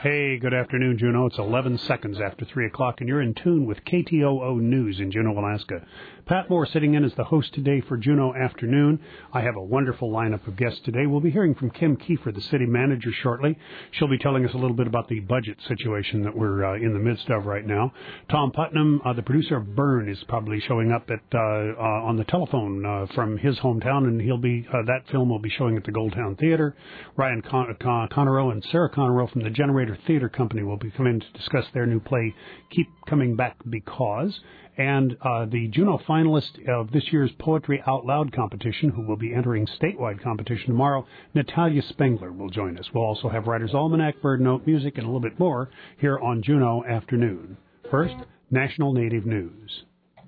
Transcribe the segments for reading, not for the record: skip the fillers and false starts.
Hey, good afternoon, Juneau. It's 11 seconds after 3 o'clock, and you're in tune with KTOO News in Juneau, Alaska. Pat Moore sitting in as the host today for Juneau Afternoon. I have a wonderful lineup of guests today. We'll be hearing from Kim Kiefer, the city manager, shortly. She'll be telling us a little bit about the budget situation that we're in the midst of right now. Tom Putnam, the producer of Burn, is probably showing up on the telephone from his hometown, and he'll be that film will be showing at the Goldtown Theater. Ryan Connerow and Sarah Connerow from the Generator Theater Company will be coming to discuss their new play, Keep Coming Back Because. And the Juneau finalist of this year's Poetry Out Loud competition, who will be entering statewide competition tomorrow, Natalia Spengler, will join us. We'll also have Writer's Almanac, Bird Note, music, and a little bit more here on Juneau Afternoon. First, National Native News.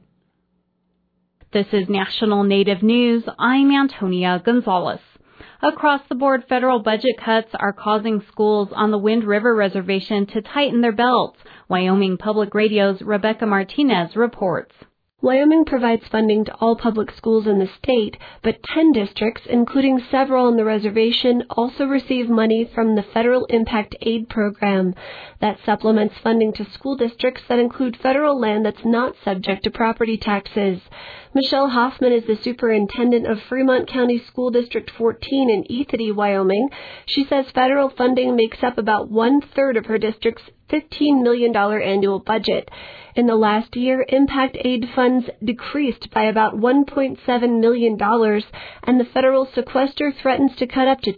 This is National Native News. I'm Antonia Gonzalez. Across the board, federal budget cuts are causing schools on the Wind River Reservation to tighten their belts. Wyoming Public Radio's Rebecca Martinez reports. Wyoming provides funding to all public schools in the state, but 10 districts, including several on the reservation, also receive money from the Federal Impact Aid Program. That supplements funding to school districts that include federal land that's not subject to property taxes. Michelle Hoffman is the superintendent of Fremont County School District 14 in Ethity, Wyoming. She says federal funding makes up about one-third of her district's $15 million annual budget. In the last year, impact aid funds decreased by about $1.7 million, and the federal sequester threatens to cut up to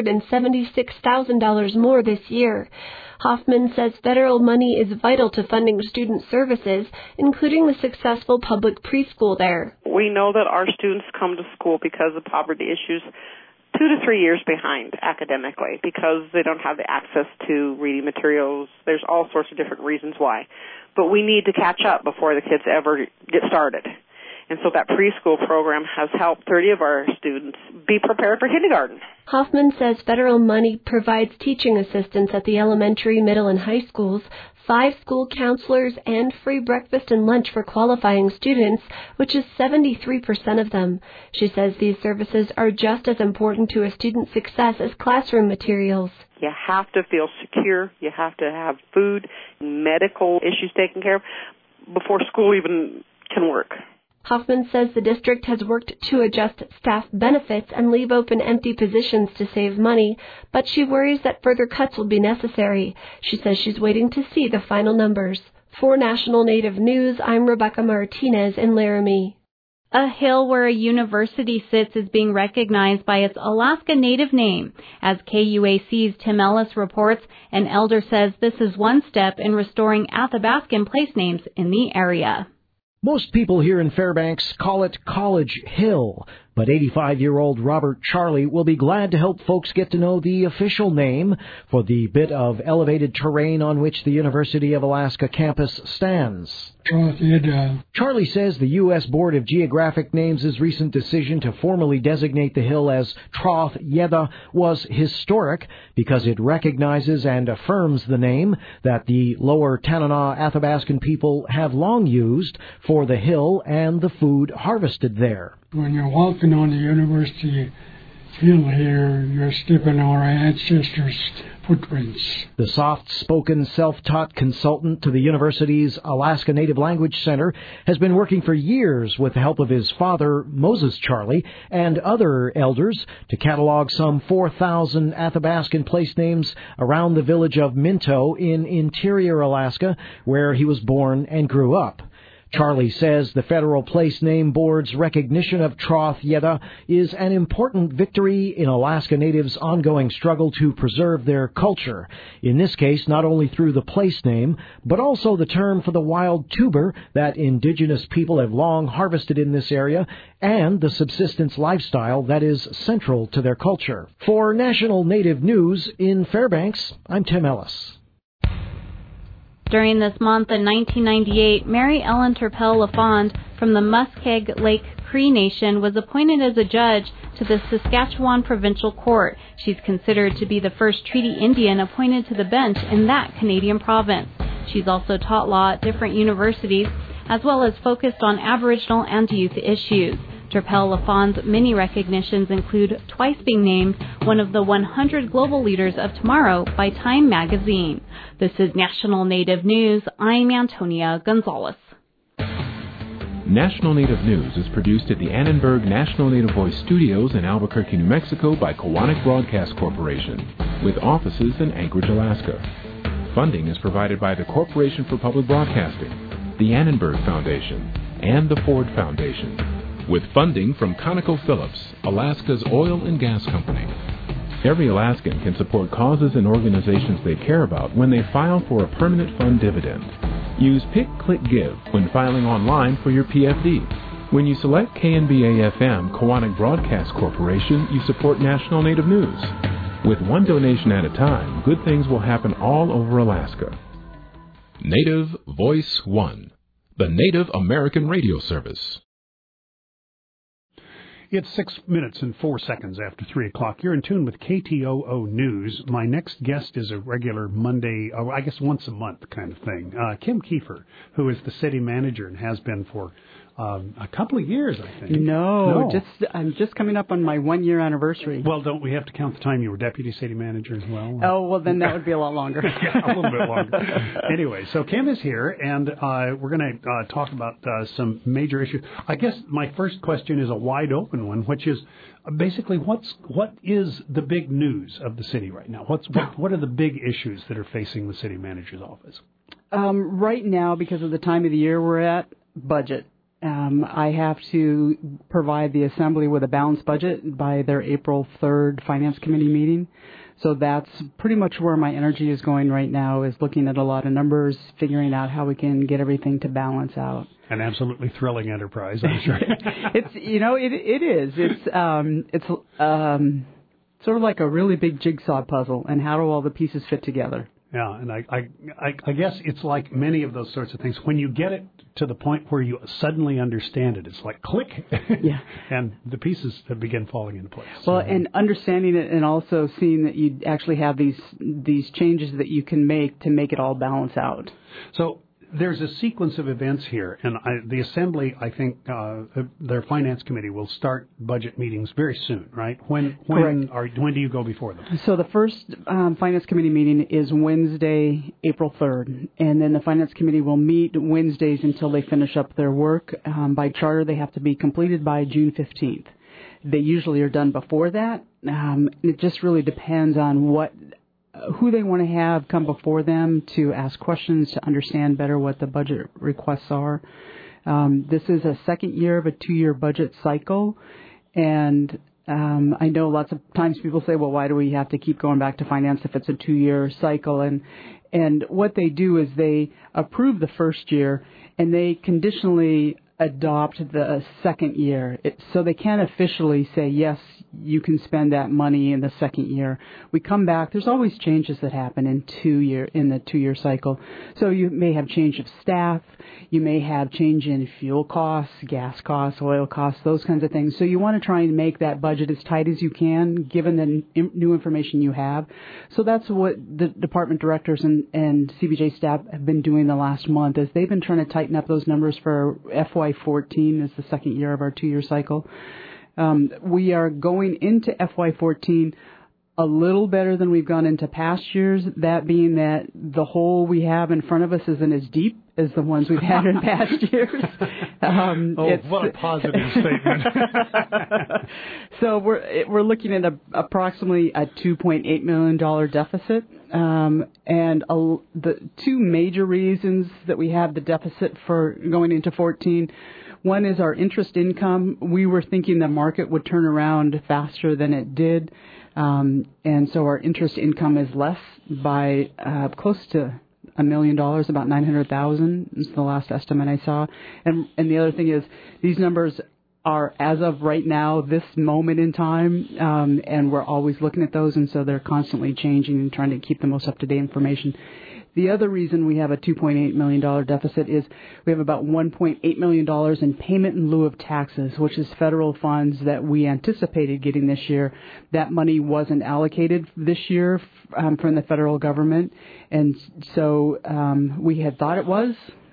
$276,000 more this year. Hoffman says federal money is vital to funding student services, including the successful public preschool there. We know that our students come to school because of poverty issues 2 to 3 years behind academically because they don't have the access to reading materials. There's all sorts of different reasons why. But we need to catch up before the kids ever get started. And so that preschool program has helped 30 of our students be prepared for kindergarten. Hoffman says federal money provides teaching assistants at the elementary, middle, and high schools, 5 school counselors, and free breakfast and lunch for qualifying students, which is 73% of them. She says these services are just as important to a student's success as classroom materials. You have to feel secure. You have to have food, medical issues taken care of before school even can work. Hoffman says the district has worked to adjust staff benefits and leave open empty positions to save money, but she worries that further cuts will be necessary. She says she's waiting to see the final numbers. For National Native News, I'm Rebecca Martinez in Laramie. A hill where a university sits is being recognized by its Alaska Native name. As KUAC's Tim Ellis reports, an elder says this is one step in restoring Athabascan place names in the area. Most people here in Fairbanks call it College Hill, but 85-year-old Robert Charlie will be glad to help folks get to know the official name for the bit of elevated terrain on which the University of Alaska campus stands. Charlie says the U.S. Board of Geographic Names' recent decision to formally designate the hill as Troth Yetha was historic because it recognizes and affirms the name that the Lower Tanana Athabascan people have long used for the hill and the food harvested there. When you're walking on the university hill here, you're stepping on our ancestors' footprints. The soft-spoken, self-taught consultant to the university's Alaska Native Language Center has been working for years with the help of his father, Moses Charlie, and other elders to catalog some 4,000 Athabascan place names around the village of Minto in interior Alaska, where he was born and grew up. Charlie says the Federal Place Name Board's recognition of Troth Yetha is an important victory in Alaska Natives' ongoing struggle to preserve their culture. In this case, not only through the place name, but also the term for the wild tuber that indigenous people have long harvested in this area, and the subsistence lifestyle that is central to their culture. For National Native News in Fairbanks, I'm Tim Ellis. During this month in 1998, Mary Ellen Turpel LaFond from the Muskeg Lake Cree Nation was appointed as a judge to the Saskatchewan Provincial Court. She's considered to be the first Treaty Indian appointed to the bench in that Canadian province. She's also taught law at different universities, as well as focused on Aboriginal and youth issues. Terpel-Lafon's many recognitions include twice being named one of the 100 global leaders of tomorrow by Time magazine. This is National Native News. I'm Antonia Gonzalez. National Native News is produced at the Annenberg National Native Voice Studios in Albuquerque, New Mexico by Koahnic Broadcast Corporation, with offices in Anchorage, Alaska. Funding is provided by the Corporation for Public Broadcasting, the Annenberg Foundation, and the Ford Foundation, with funding from ConocoPhillips, Alaska's oil and gas company. Every Alaskan can support causes and organizations they care about when they file for a permanent fund dividend. Use Pick, Click, Give when filing online for your PFD. When you select KNBA-FM Koahnic Broadcast Corporation, you support National Native News. With one donation at a time, good things will happen all over Alaska. Native Voice One, the Native American radio service. It's 6 minutes and 4 seconds after 3 o'clock. You're in tune with KTOO News. My next guest is a regular Monday, I guess once a month kind of thing. Kim Kiefer, who is the city manager and has been for a couple of years, I think. No. I'm just coming up on my 1 year anniversary. Well, don't we have to count the time you were deputy city manager as well? Oh, well, then that would be a lot longer. Yeah, a little bit longer. Anyway, so Kim is here, and we're going to talk about some major issues. I guess my first question is a wide open one, which is basically what is the big news of the city right now? What are the big issues that are facing the city manager's office? Right now, because of the time of the year we're at, budget. I have to provide the Assembly with a balanced budget by their April 3rd Finance Committee meeting. So that's pretty much where my energy is going right now, is looking at a lot of numbers, figuring out how we can get everything to balance out. An absolutely thrilling enterprise, I'm sure. It is. It's sort of like a really big jigsaw puzzle, and how do all the pieces fit together? Yeah, and I guess it's like many of those sorts of things. When you get it to the point where you suddenly understand it, it's like click, yeah, and the pieces begin falling into place. Well, and understanding it, and also seeing that you actually have these changes that you can make to make it all balance out. So there's a sequence of events here, and the Assembly, I think, their Finance Committee will start budget meetings very soon, right? When do you go before them? So the first Finance Committee meeting is Wednesday, April 3rd, and then the Finance Committee will meet Wednesdays until they finish up their work. By charter, they have to be completed by June 15th. They usually are done before that. It just really depends on who they want to have come before them to ask questions, to understand better what the budget requests are. This is a second year of a 2-year budget cycle, and I know lots of times people say, well, why do we have to keep going back to finance if it's a 2-year cycle? And what they do is they approve the first year, and they conditionally adopt the second year. So they can't officially say, yes, you can spend that money in the second year. We come back. There's always changes that happen in the 2-year cycle. So you may have change of staff. You may have change in fuel costs, gas costs, oil costs, those kinds of things. So you want to try and make that budget as tight as you can, given the new information you have. So that's what the department directors and CBJ staff have been doing the last month, is they've been trying to tighten up those numbers for FY14, is the second year of our 2-year cycle. We are going into FY14 a little better than we've gone into past years, that being that the hole we have in front of us isn't as deep as the ones we've had in past years. What a positive statement. So we're looking at approximately a $2.8 million deficit. And the two major reasons that we have the deficit for going into 14, one is our interest income. We were thinking the market would turn around faster than it did. And so our interest income is less by close to $1 million, about $900,000 is the last estimate I saw. And the other thing is these numbers are as of right now, this moment in time, and we're always looking at those, and so they're constantly changing and trying to keep the most up-to-date information. The other reason we have a $2.8 million deficit is we have about $1.8 million in payment in lieu of taxes, which is federal funds that we anticipated getting this year. That money wasn't allocated this year from the federal government, and so we had thought it was.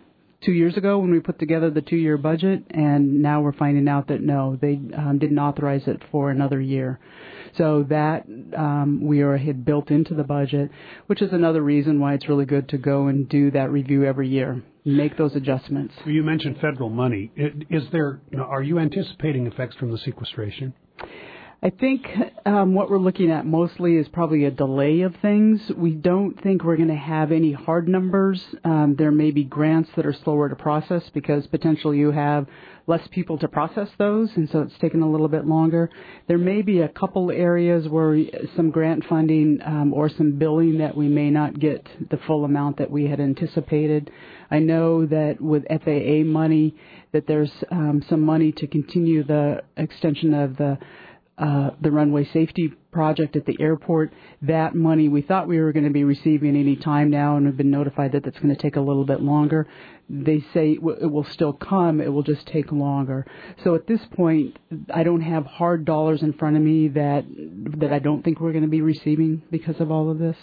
2 years ago when we put together the 2-year budget, and now we're finding out that no, they didn't authorize it for another year. So that we had built into the budget, which is another reason why it's really good to go and do that review every year, make those adjustments. You mentioned federal money. Are you anticipating effects from the sequestration? I think what we're looking at mostly is probably a delay of things. We don't think we're going to have any hard numbers. There may be grants that are slower to process because potentially you have less people to process those, and so it's taken a little bit longer. There may be a couple areas where some grant funding or some billing that we may not get the full amount that we had anticipated. I know that with FAA money that there's some money to continue the extension of the runway safety project at the airport. That money we thought we were going to be receiving any time now, and we've been notified that that's going to take a little bit longer. They say it will still come, it will just take longer. So at this point, I don't have hard dollars in front of me that I don't think we're going to be receiving because of all of this.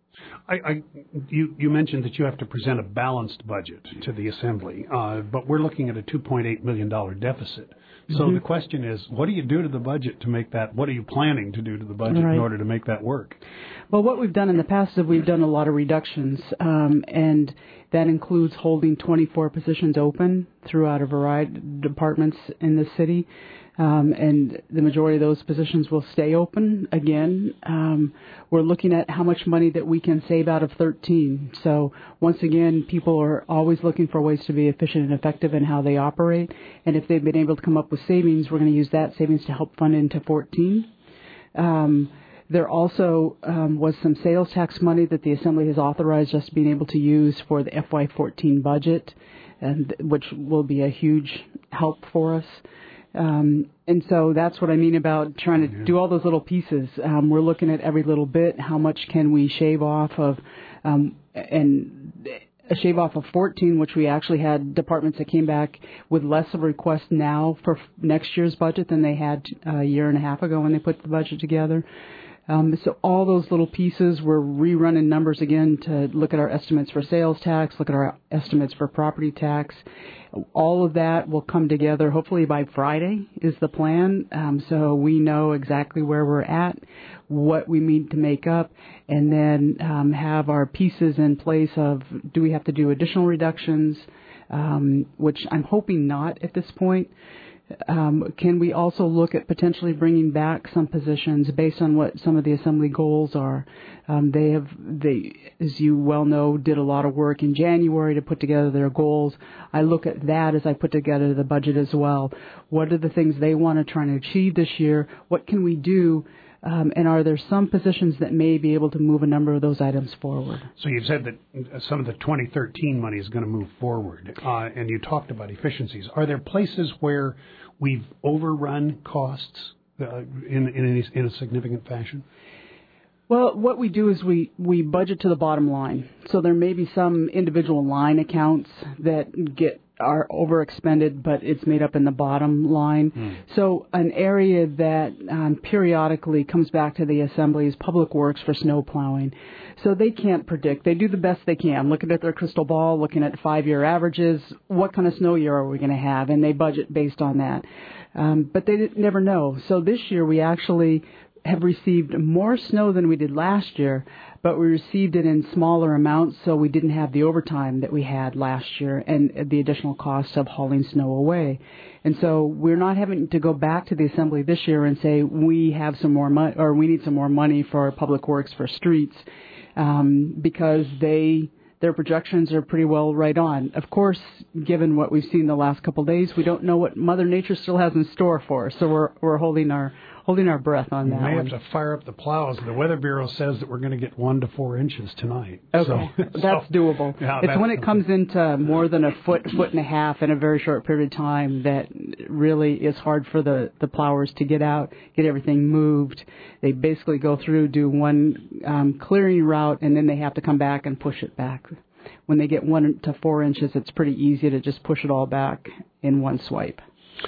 You mentioned that you have to present a balanced budget to the Assembly, but we're looking at a $2.8 million deficit. So the question is, what do you do to the budget to make that? What are you planning to do to the budget in order to make that work? Well, what we've done in the past is we've done a lot of reductions, and that includes holding 24 positions open throughout a variety of departments in the city. And the majority of those positions will stay open. Again, we're looking at how much money that we can save out of 13. So once again, people are always looking for ways to be efficient and effective in how they operate. And if they've been able to come up with savings, we're going to use that savings to help fund into 14. There also was some sales tax money that the Assembly has authorized us being able to use for the FY14 budget, and which will be a huge help for us. And so that's what I mean about trying to do all those little pieces. We're looking at every little bit. How much can we shave off of, and a shave off of 14, which we actually had departments that came back with less of a request now for next year's budget than they had a year and a half ago when they put the budget together. So all those little pieces, we're rerunning numbers again to look at our estimates for sales tax, look at our estimates for property tax. All of that will come together hopefully by Friday is the plan. So we know exactly where we're at, what we need to make up, and then have our pieces in place of do we have to do additional reductions, which I'm hoping not at this point. Can we also look at potentially bringing back some positions based on what some of the Assembly goals are? They, as you well know, did a lot of work in January to put together their goals. I look at that as I put together the budget as well. What are the things they want to try and achieve this year? What can we do? And are there some positions that may be able to move a number of those items forward? So you've said that some of the 2013 money is going to move forward, and you talked about efficiencies. Are there places where we've overrun costs in a significant fashion? Well, what we do is we budget to the bottom line. So there may be some individual line accounts that are overexpended, but it's made up in the bottom line. So an area that periodically comes back to the Assembly is Public Works for snow plowing. So they can't predict. They do the best they can, looking at their crystal ball, looking at 5-year averages, what kind of snow year are we going to have, and they budget based on that. But they never know. So this year we actually have received more snow than we did last year, but we received it in smaller amounts, so we didn't have the overtime that we had last year and the additional cost of hauling snow away. And so we're not having to go back to the Assembly this year and say we have some more money or we need some more money for Public Works for streets, because their projections are pretty well right on. Of course, given what we've seen the last couple of days, we don't know what Mother Nature still has in store for us, so we're holding our breath on that. We may have to fire up the plows. The Weather Bureau says that we're going to get 1 to 4 inches tonight. Okay, that's doable. Yeah, it's when it comes into more than a foot and a half in a very short period of time that really is hard for the plowers to get out, get everything moved. They basically go through, do one clearing route, and then they have to come back and push it back. When they get 1 to 4 inches, it's pretty easy to just push it all back in one swipe.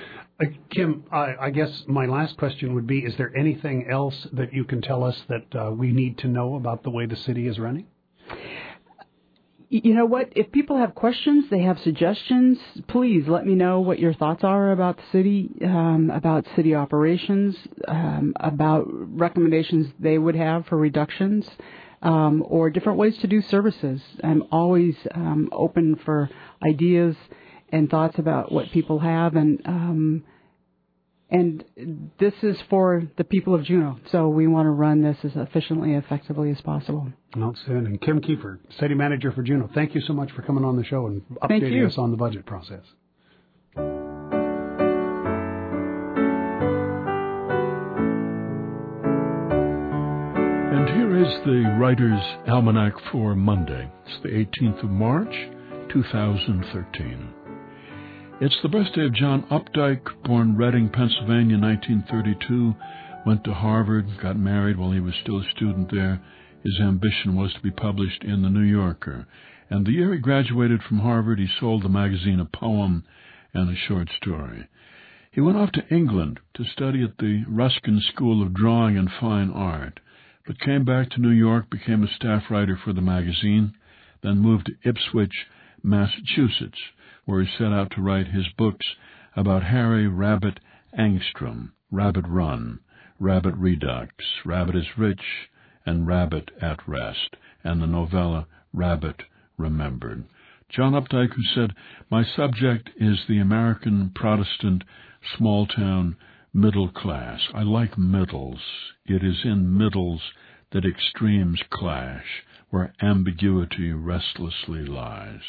Kim, I guess my last question would be, is there anything else that you can tell us that we need to know about the way the city is running? You know what? If people have questions, they have suggestions, please let me know what your thoughts are about the city, about city operations, about recommendations they would have for reductions, or different ways to do services. I'm always open for ideas and thoughts about what people have, and this is for the people of Juneau, so we want to run this as efficiently and effectively as possible. Outstanding. Kim Kiefer, City Manager for Juneau, thank you so much for coming on the show and updating us on the budget process. And here is the Writer's Almanac for Monday. It's the 18th of March, 2013. It's the birthday of John Updike, born Reading, Pennsylvania, 1932, went to Harvard, got married while he was still a student there. His ambition was to be published in the New Yorker. And the year he graduated from Harvard, he sold the magazine a poem and a short story. He went off to England to study at the Ruskin School of Drawing and Fine Art, but came back to New York, became a staff writer for the magazine, then moved to Ipswich, Massachusetts, where he set out to write his books about Harry Rabbit Angstrom, Rabbit Run, Rabbit Redux, Rabbit is Rich, and Rabbit at Rest, and the novella Rabbit Remembered. John Updike, who said, "My subject is the American Protestant small-town middle class. I like middles. It is in middles that extremes clash, where ambiguity restlessly lies."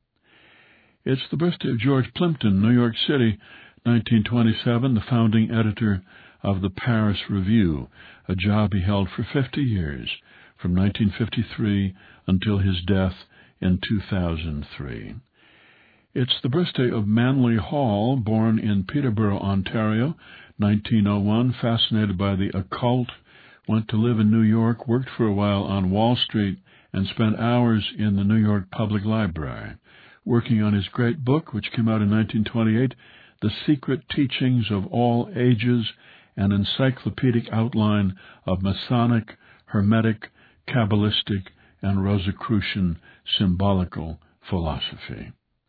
It's the birthday of George Plimpton, New York City, 1927, the founding editor of the Paris Review, a job he held for 50 years, from 1953 until his death in 2003. It's the birthday of Manly Hall, born in Peterborough, Ontario, 1901, fascinated by the occult, went to live in New York, worked for a while on Wall Street, and spent hours in the New York Public Library, working on his great book, which came out in 1928, The Secret Teachings of All Ages, an encyclopedic outline of Masonic, Hermetic, Kabbalistic, and Rosicrucian symbolical philosophy.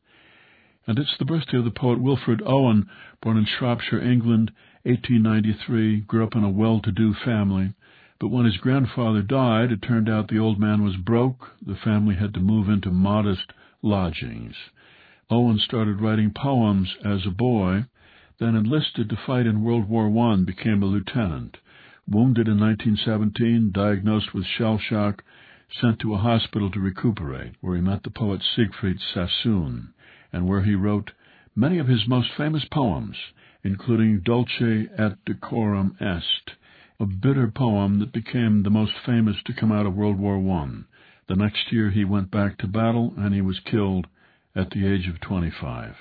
And it's the birthday of the poet Wilfred Owen, born in Shropshire, England, 1893, grew up in a well-to-do family. But when his grandfather died, it turned out the old man was broke. The family had to move into modest lodgings. Owen started writing poems as a boy, then enlisted to fight in World War I, became a lieutenant. Wounded in 1917, diagnosed with shell shock, sent to a hospital to recuperate, where he met the poet Siegfried Sassoon, and where he wrote many of his most famous poems, including Dulce et Decorum Est, a bitter poem that became the most famous to come out of World War I. The next year he went back to battle, and he was killed at the age of 25.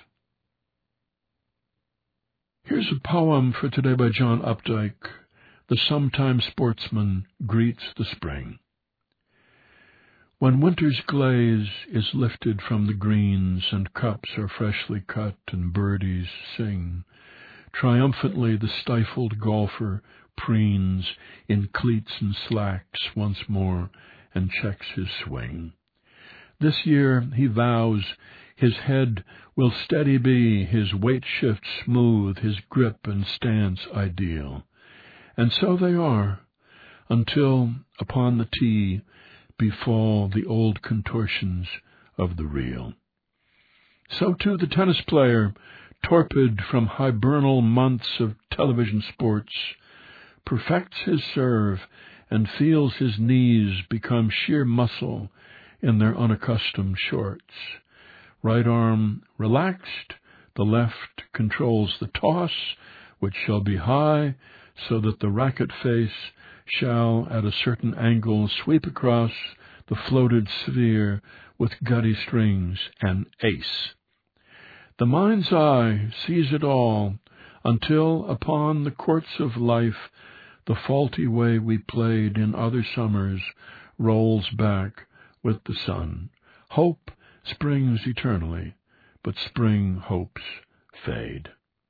Here's a poem for today by John Updike. The Sometime Sportsman Greets the Spring. When winter's glaze is lifted from the greens, and cups are freshly cut, and birdies sing, triumphantly the stifled golfer preens in cleats and slacks once more, and checks his swing. This year he vows his head will steady be, his weight shift smooth, his grip and stance ideal. And so they are, until upon the tee befall the old contortions of the reel. So too the tennis player, torpid from hibernal months of television sports, perfects his serve and feels his knees become sheer muscle in their unaccustomed shorts. Right arm relaxed, the left controls the toss, which shall be high, so that the racket face shall at a certain angle sweep across the floated sphere with gutty strings and ace. The mind's eye sees it all, until upon the courts of life the faulty way we played in other summers rolls back with the sun. Hope springs eternally, but spring hopes fade.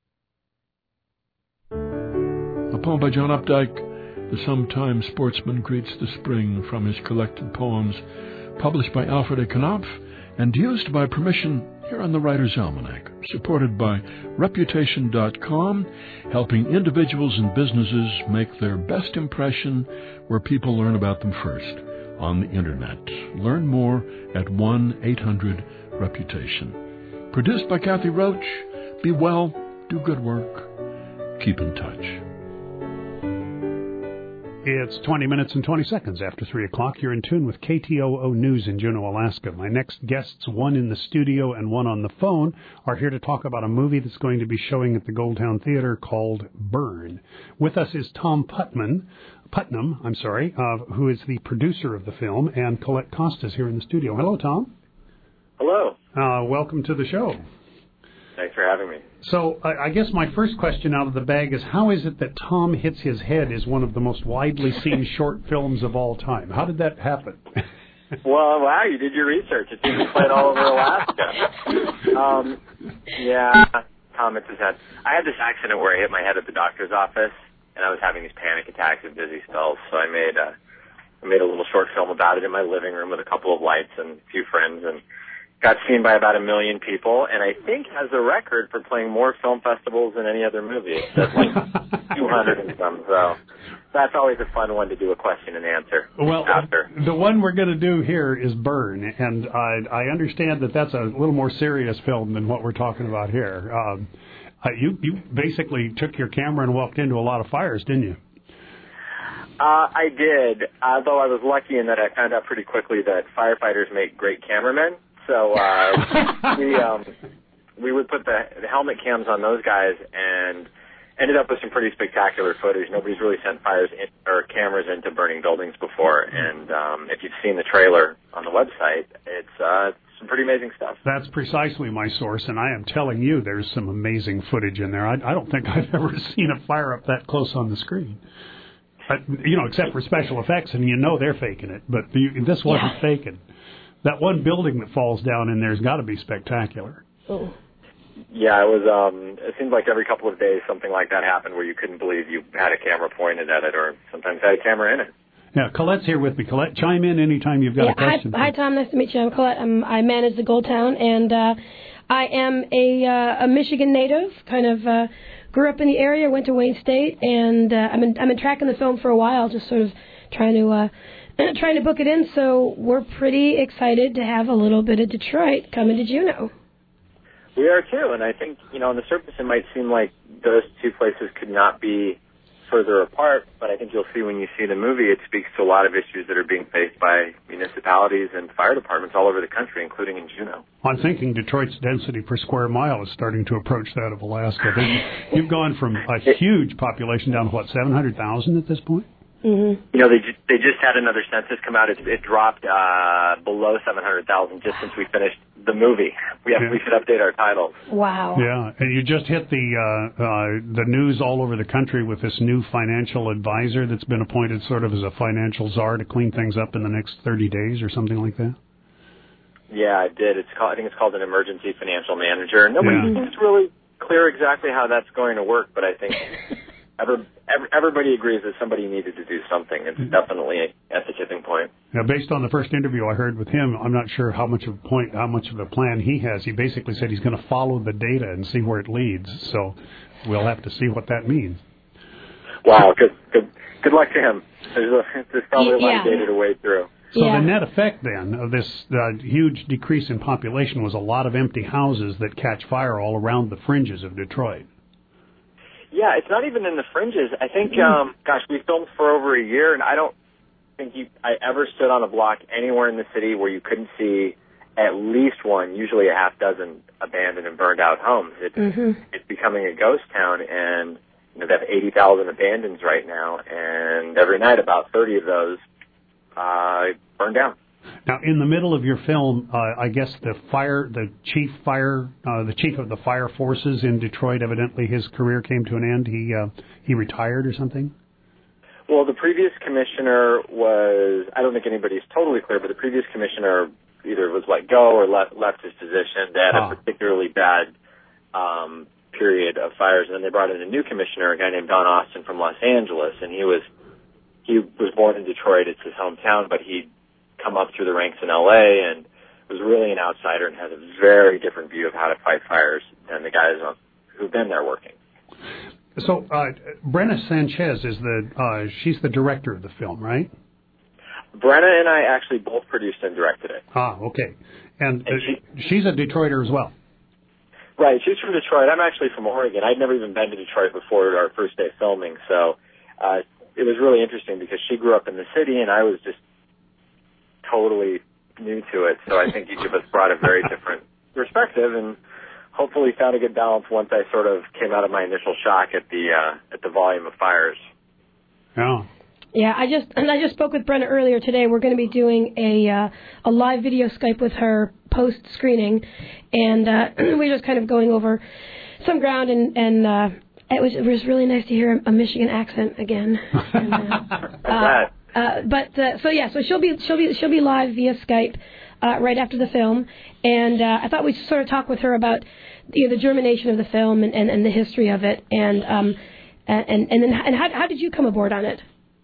A poem by John Updike. The Sometime Sportsman Greets the Spring, from his collected poems, published by Alfred A. Knopf and used by permission here on the Writer's Almanac, supported by Reputation.com, helping individuals and businesses make their best impression where people learn about them first, on the Internet. Learn more at 1-800-REPUTATION. Produced by Kathy Roach. Be well, do good work, keep in touch. It's 20 minutes and 20 seconds after 3 o'clock. You're in tune with KTOO News in Juneau, Alaska. My next guests, one in the studio and one on the phone, are here to talk about a movie that's going to be showing at the Goldtown Theater called Burn. With us is Tom Putnam, who is the producer of the film, and Colette Costas here in the studio. Hello, Tom. Hello. Welcome to the show. Thanks for having me. So I guess my first question out of the bag is, how is it that Tom Hits His Head is one of the most widely seen short films of all time? How did that happen? Well, wow, you did your research. It seems you played all over Alaska. Tom Hits His Head. I had this accident where I hit my head at the doctor's office, and I was having these panic attacks and dizzy spells, so I made a little short film about it in my living room with a couple of lights and a few friends, and got seen by about 1 million people, and I think has a record for playing more film festivals than any other movie. It's like 200 and some, so that's always a fun one to do a question and answer. Well, after. The one we're going to do here is Burn, and I understand that that's a little more serious film than what we're talking about here. You basically took your camera and walked into a lot of fires, didn't you? I did, although I was lucky in that I found out pretty quickly that firefighters make great cameramen. So we would put the helmet cams on those guys and ended up with some pretty spectacular footage. Nobody's really sent or cameras into burning buildings before, and if you've seen the trailer on the website, it's some pretty amazing stuff. That's precisely my source, and I am telling you there's some amazing footage in there. I don't think I've ever seen a fire up that close on the screen. Except for special effects, and they're faking it, but this wasn't faking. That one building that falls down in there's got to be spectacular. Oh. Yeah, it was. It seemed like every couple of days something like that happened where you couldn't believe you had a camera pointed at it, or sometimes had a camera in it. Yeah, Colette's here with me. Colette, chime in anytime you've got a question. Hi, Tom. Nice to meet you. I'm Colette. I manage the Goldtown, and I am a Michigan native. Kind of grew up in the area, went to Wayne State, and I've been tracking the film for a while, just sort of trying to book it in. So we're pretty excited to have a little bit of Detroit coming to Juneau. We are too, and I think on the surface it might seem like those two places could not be further apart, but I think you'll see when you see the movie, it speaks to a lot of issues that are being faced by municipalities and fire departments all over the country, including in Juneau. I'm thinking Detroit's density per square mile is starting to approach that of Alaska. You've gone from a huge population down to, 700,000 at this point? Mm-hmm. They just had another census come out. It dropped below 700,000 just since we finished the movie. We should update our titles. Wow. Yeah, and you just hit the news all over the country with this new financial advisor that's been appointed sort of as a financial czar to clean things up in the next 30 days or something like that. Yeah, I did. I think it's called an emergency financial manager. Nobody seems really clear exactly how that's going to work, but I think everybody agrees that somebody needed to do something. It's definitely at the tipping point. Now, based on the first interview I heard with him, I'm not sure how much of a plan he has. He basically said he's going to follow the data and see where it leads. So we'll have to see what that means. Wow, good luck to him. There's probably a lot of data to wade through. So the net effect, then, of this huge decrease in population was a lot of empty houses that catch fire all around the fringes of Detroit. Yeah, it's not even in the fringes. I think, we filmed for over a year, and I don't think I ever stood on a block anywhere in the city where you couldn't see at least one, usually a half dozen, abandoned and burned out homes. It's becoming a ghost town, and they have 80,000 abandons right now, and every night about 30 of those burned down. Now, in the middle of your film, I guess the chief of the fire forces in Detroit, evidently his career came to an end. He retired or something? Well, the previous commissioner was, I don't think anybody's totally clear, but the previous commissioner either was let go or left his position. They had a particularly bad period of fires, and then they brought in a new commissioner, a guy named Don Austin from Los Angeles, and he was born in Detroit. It's his hometown, but he come up through the ranks in L.A. and was really an outsider and has a very different view of how to fight fires than the guys who've been there working. So Brenna Sanchez is she's the director of the film, right? Brenna and I actually both produced and directed it. Ah, okay. And she's a Detroiter as well. Right, she's from Detroit. I'm actually from Oregon. I'd never even been to Detroit before our first day filming, so it was really interesting because she grew up in the city and I was just totally new to it. So I think each of us brought a very different perspective and hopefully found a good balance once I sort of came out of my initial shock at the volume of fires. Yeah. Yeah, I just spoke with Brenna earlier today. We're going to be doing a live video Skype with her post screening, and we're just kind of going over some ground, and it was really nice to hear a Michigan accent again. So she'll be live via Skype right after the film, and I thought we'd sort of talk with her about the germination of the film and the history of it, and how did you come aboard on it?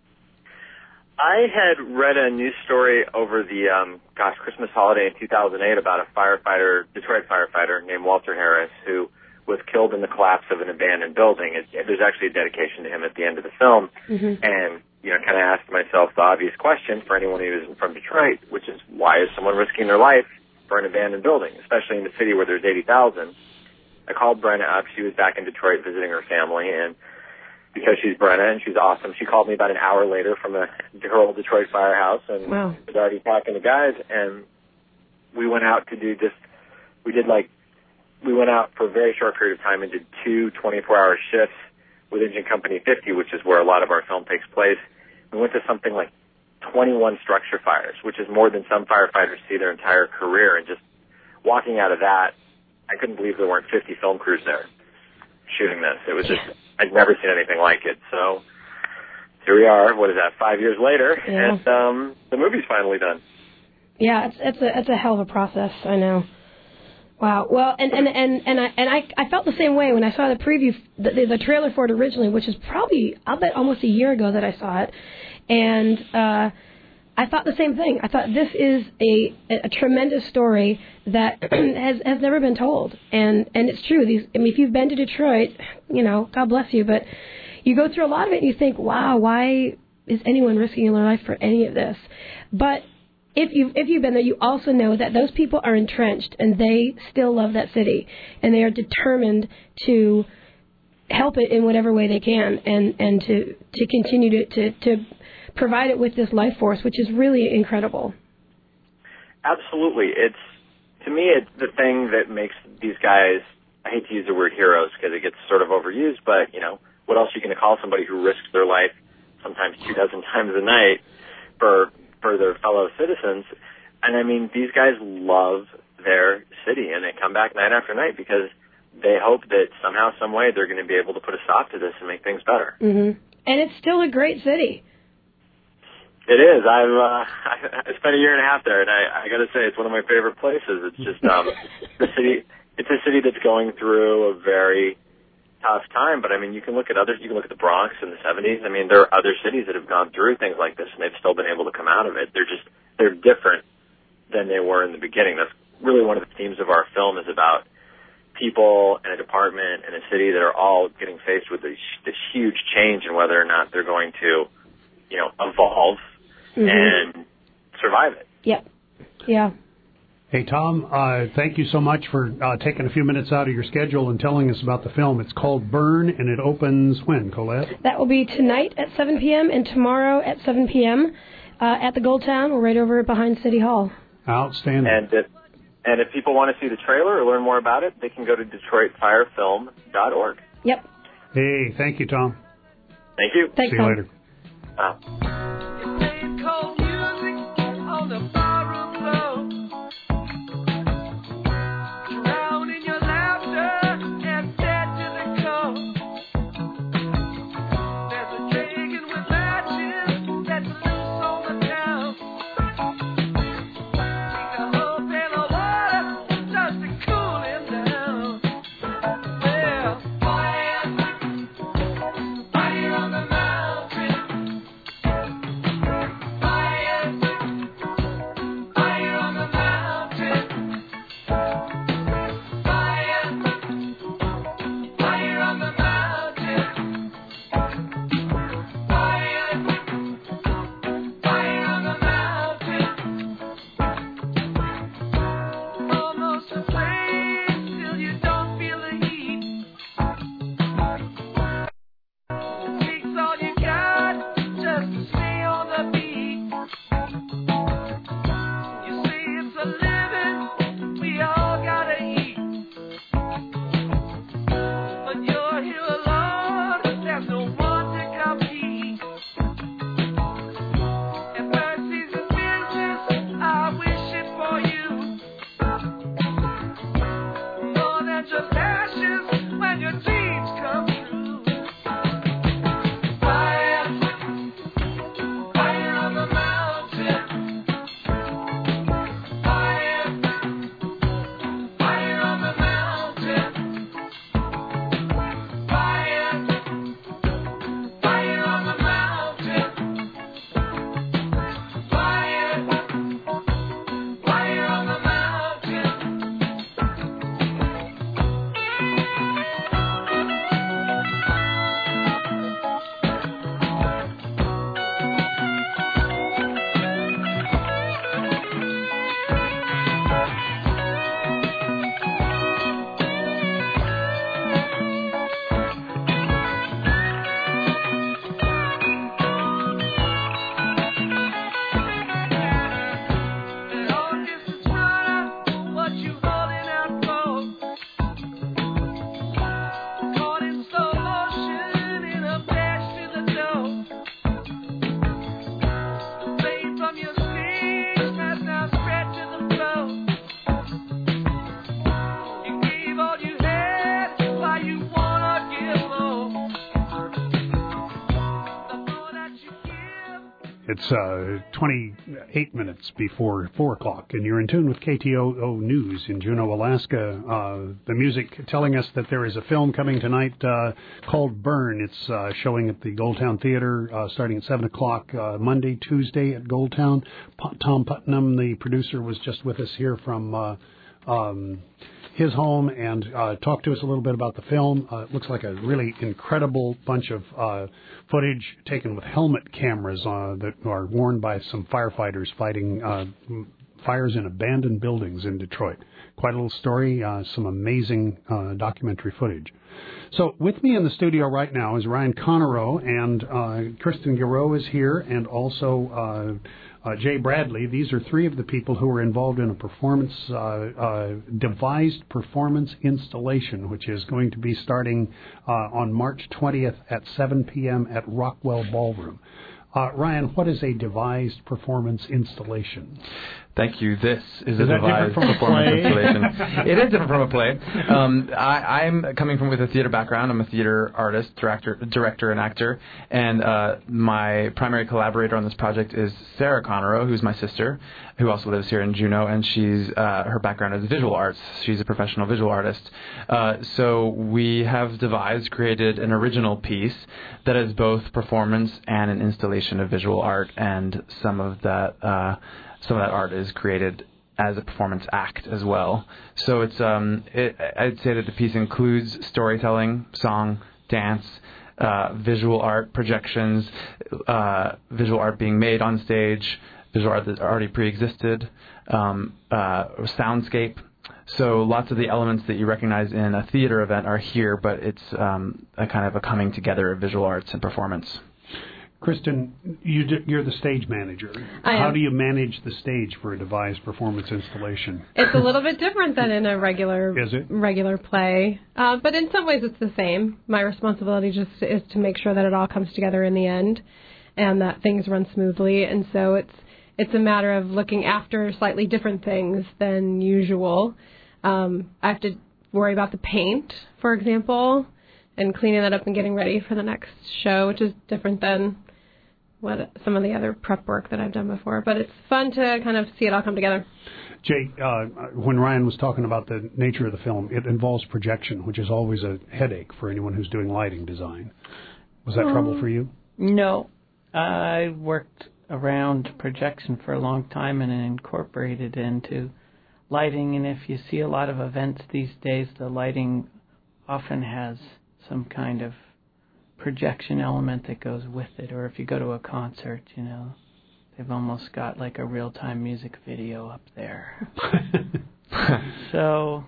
I had read a news story over the Christmas holiday in 2008 about a Detroit firefighter named Walter Harris who was killed in the collapse of an abandoned building. There's actually a dedication to him at the end of the film, and kind of asked myself the obvious question for anyone who isn't from Detroit, which is why is someone risking their life for an abandoned building, especially in the city where there's 80,000? I called Brenna up. She was back in Detroit visiting her family, and because she's Brenna and she's awesome, she called me about an hour later from her old Detroit firehouse and was already talking to guys, and we went out to do we went out for a very short period of time and did 2 24-hour shifts with Engine Company 50, which is where a lot of our film takes place. We went to something like 21 structure fires, which is more than some firefighters see their entire career, and just walking out of that, I couldn't believe there weren't 50 film crews there shooting this. It was just, I'd never seen anything like it. So here we are, 5 years later, and the movie's finally done. Yeah, it's a hell of a process, I know. Wow. Well, and I felt the same way when I saw the preview, the trailer for it originally, which is probably, I'll bet, almost a year ago that I saw it, and I thought the same thing. I thought this is a tremendous story that has never been told, and it's true. If you've been to Detroit, God bless you, but you go through a lot of it and you think, wow, why is anyone risking their life for any of this? But if you've been there, you also know that those people are entrenched and they still love that city, and they are determined to help it in whatever way they can, and to continue to provide it with this life force, which is really incredible. Absolutely. To me, it's the thing that makes these guys, I hate to use the word heroes because it gets sort of overused, but, what else are you going to call somebody who risks their life sometimes 2,000 times a night for their fellow citizens? And I mean, these guys love their city, and they come back night after night because they hope that somehow, some way, they're going to be able to put a stop to this and make things better. Mm-hmm. And it's still a great city. It is. I spent a year and a half there, and I got to say, it's one of my favorite places. It's just the city. It's a city that's going through a very tough time. But I mean, you can look at the Bronx in the 70s. I mean, there are other cities that have gone through things like this, and they've still been able to come out of it. They're different than they were in the beginning. That's really one of the themes of our film, is about people and a department and a city that are all getting faced with this huge change, and whether or not they're going to, evolve and survive it. Yep. Yeah. Hey, Tom, thank you so much for taking a few minutes out of your schedule and telling us about the film. It's called Burn, and it opens when, Colette? That will be tonight at 7 p.m. and tomorrow at 7 p.m. At the Gold Town. We're right over behind City Hall. Outstanding. And if people want to see the trailer or learn more about it, they can go to DetroitFirefilm.org. Yep. Hey, thank you, Tom. Thank you. Thanks, see Tom. You later. It's 28 minutes before 4 o'clock, and you're in tune with KTOO News in Juneau, Alaska. The music telling us that there is a film coming tonight called Burn. It's showing at the Goldtown Theater starting at 7 o'clock Monday, Tuesday at Goldtown. Tom Putnam, the producer, was just with us here from his home and talked to us a little bit about the film. It looks like a really incredible bunch of footage taken with helmet cameras that are worn by some firefighters fighting fires in abandoned buildings in Detroit. Quite a little story, some amazing documentary footage. So with me in the studio right now is Ryan Connerow, and Kristen Giroux is here, and also Jay Bradley. These are three of the people who were involved in a performance, devised performance installation, which is going to be starting on March 20th at 7 p.m. at Rockwell Ballroom. Ryan, what is a devised performance installation? Thank you. This is a devised performance installation. It is different from a play. I'm coming from with a theater background. I'm a theater artist, director, and actor. And my primary collaborator on this project is Sarah Connerow, who's my sister, who also lives here in Juneau. And she's her background is visual arts. She's a professional visual artist. So we have created an original piece that is both performance and an installation of visual art, and some of that art is created as a performance act as well. So it's I'd say that the piece includes storytelling, song, dance, visual art, projections, visual art being made on stage, visual art that already pre-existed, soundscape. So lots of the elements that you recognize in a theater event are here, but it's a kind of a coming together of visual arts and performance. Kristen, you're the stage manager. How do you manage the stage for a devised performance installation? It's a little bit different than in a regular play, but in some ways it's the same. My responsibility just is to make sure that it all comes together in the end and that things run smoothly. And so it's a matter of looking after slightly different things than usual. I have to worry about the paint, for example, and cleaning that up and getting ready for the next show, which is different than what some of the other prep work that I've done before. But it's fun to kind of see it all come together. Jay, when Ryan was talking about the nature of the film, it involves projection, which is always a headache for anyone who's doing lighting design. Was that trouble for you? No. I worked around projection for a long time and incorporated into lighting. And if you see a lot of events these days, the lighting often has some kind of projection element that goes with it. Or if you go to a concert, they've almost got like a real-time music video up there. So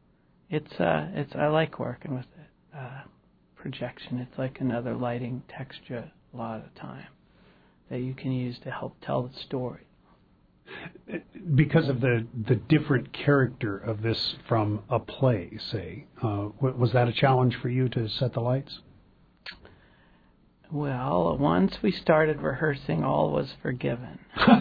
I like working with it. Projection, it's like another lighting texture a lot of the time that you can use to help tell the story. Because of the different character of this from a play, say, was that a challenge for you to set the lights? Well, once we started rehearsing, all was forgiven.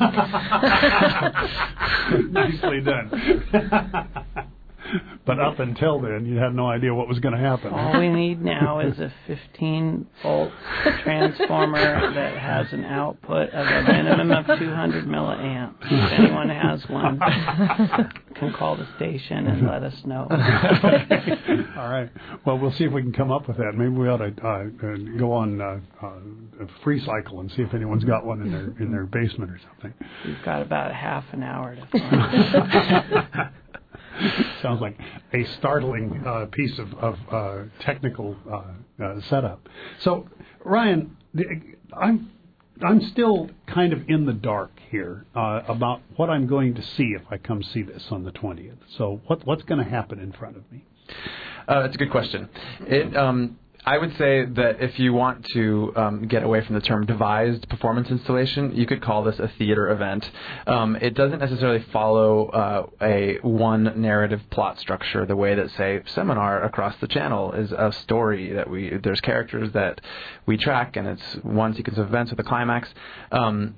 Nicely done. But up until then, you had no idea what was going to happen. All we need now is a 15-volt transformer that has an output of a minimum of 200 milliamps. If anyone has one, can call the station and let us know. All right. Well, we'll see if we can come up with that. Maybe we ought to go on Free Cycle and see if anyone's got one in their basement or something. We've got about half an hour to find. Sounds like a startling piece of technical setup. So, Ryan, I'm still kind of in the dark here about what I'm going to see if I come see this on the 20th. So, what's going to happen in front of me? That's a good question. I would say that if you want to get away from the term devised performance installation, you could call this a theater event. It doesn't necessarily follow a one narrative plot structure the way that, say, Seminar Across the Channel is a story that there's characters that we track, and it's one sequence of events with a climax.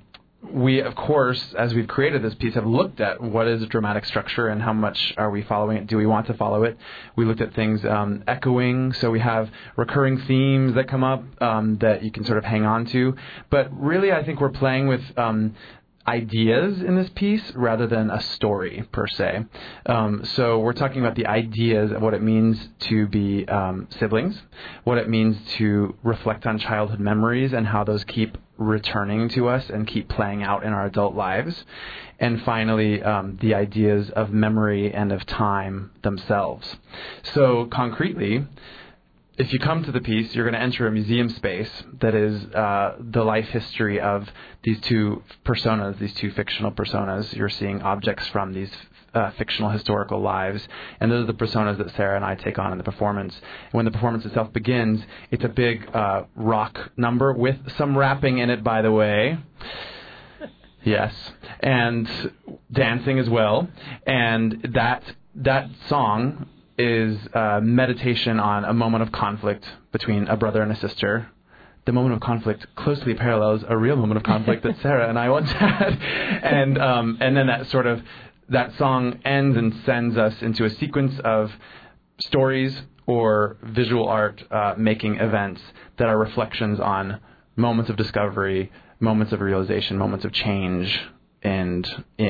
we, of course, as we've created this piece, have looked at what is dramatic structure and how much are we following it. Do we want to follow it? We looked at things echoing, so we have recurring themes that come up that you can sort of hang on to. But really, I think we're playing with ideas in this piece rather than a story per se. So we're talking about the ideas of what it means to be siblings, what it means to reflect on childhood memories and how those keep returning to us and keep playing out in our adult lives. And finally, the ideas of memory and of time themselves. So concretely, if you come to the piece, you're going to enter a museum space that is the life history of these two personas, these two fictional personas. You're seeing objects from these fictional historical lives, and those are the personas that Sarah and I take on in the performance. And when the performance itself begins, it's a big rock number with some rapping in it, by the way. Yes, and dancing as well. And that song is meditation on a moment of conflict between a brother and a sister. The moment of conflict closely parallels a real moment of conflict that Sarah and I once had. And then that song ends and sends us into a sequence of stories or visual art making events that are reflections on moments of discovery, moments of realization, moments of change in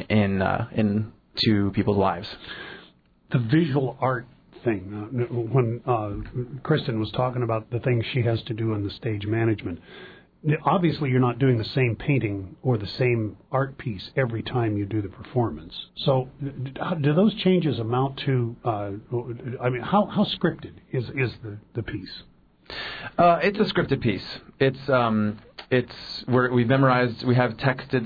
two people's lives. The visual art thing, when Kristen was talking about the things she has to do in the stage management, obviously you're not doing the same painting or the same art piece every time you do the performance. So do those changes amount to, how scripted is the piece? It's a scripted piece. We've memorized, we have